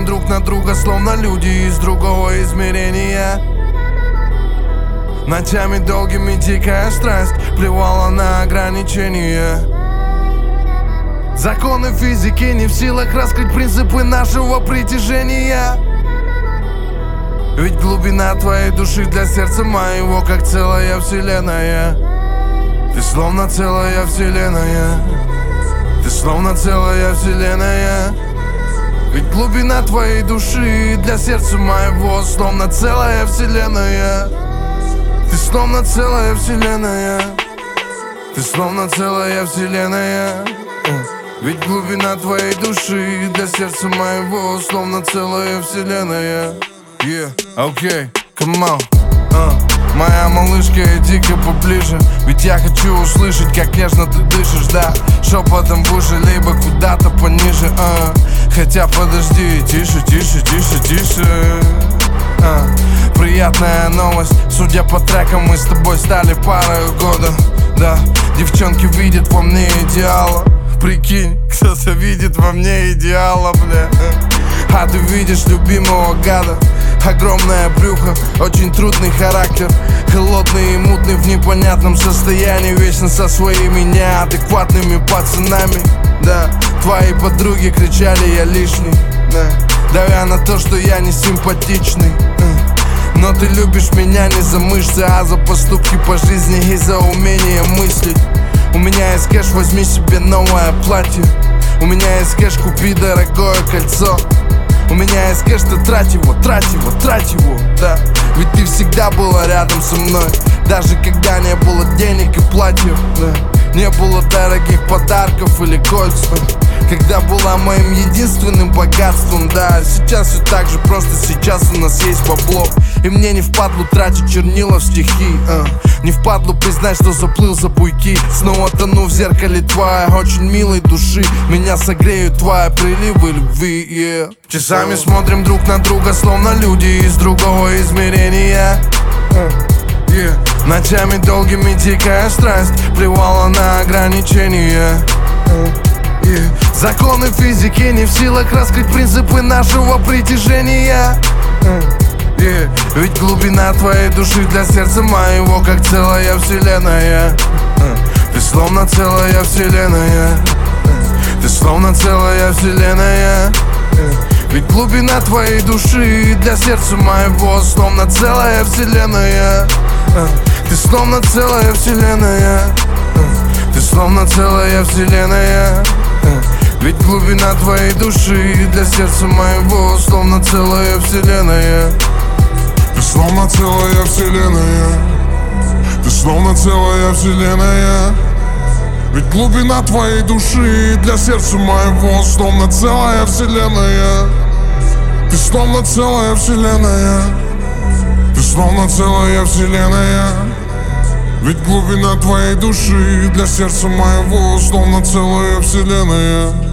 друг на друга, словно люди из другого измерения. Ночами долгими дикая страсть плевала на ограничения. Законы физики не в силах раскрыть принципы нашего притяжения. Ведь глубина твоей души для сердца моего как целая вселенная. Ты словно целая вселенная. Ты словно целая вселенная. Ведь глубина твоей души для сердца моего словно целая вселенная. Ты словно целая вселенная. Ты словно целая вселенная. Ведь глубина твоей души для сердца моего словно целая вселенная. Yeah, окей, come on. Моя малышка, иди-ка поближе. Ведь я хочу услышать, как нежно ты дышишь, да. Шепотом в уши, либо куда-то пониже. Хотя подожди, тише, тише, тише, тише. Приятная новость, судя по трекам, мы с тобой стали парой года. Да, девчонки видят во мне идеала. Прикинь, кто-то видит во мне идеала, бля. А ты видишь любимого гада. Огромное брюхо, очень трудный характер. Холодный и мутный в непонятном состоянии. Вечно со своими неадекватными пацанами. Да, твои подруги кричали, я лишний, да, давя на то, что я не симпатичный. Но ты любишь меня не за мышцы, а за поступки по жизни и за умение мыслить. У меня есть кэш, возьми себе новое платье. У меня есть кэш, купи дорогое кольцо. У меня есть кэш, ты трать его, трать его, трать его, да. Ведь ты всегда была рядом со мной, даже когда не было денег и платьев, да. Не было дорогих подарков или кольц, когда была моим единственным богатством, да. Сейчас все так же, просто сейчас у нас есть бабло. И мне не впадлу тратить чернила в стихи, не впадлу признать, что заплыл за буйки. Снова тону в зеркале твоей очень милой души. Меня согреют твои приливы любви, yeah. Часами смотрим друг на друга, словно люди из другого измерения. Ночами долгими дикая страсть плевала на ограничения. Законы физики не в силах раскрыть принципы нашего притяжения. Ведь глубина твоей души для сердца моего как целая вселенная. Ты словно целая вселенная. Ты словно целая вселенная. Ведь глубина твоей души для сердца моего словно целая вселенная. Ты словно целая вселенная. Ты словно целая вселенная. Ведь глубина твоей души для сердца моего словно целая вселенная. Ты словно целая вселенная. Ты словно целая вселенная. Ведь глубина твоей души для сердца моего словно целая вселенная. Ты словно целая вселенная. Ты словно целая вселенная. Ведь глубина твоей души для сердца моего словно целая вселенная.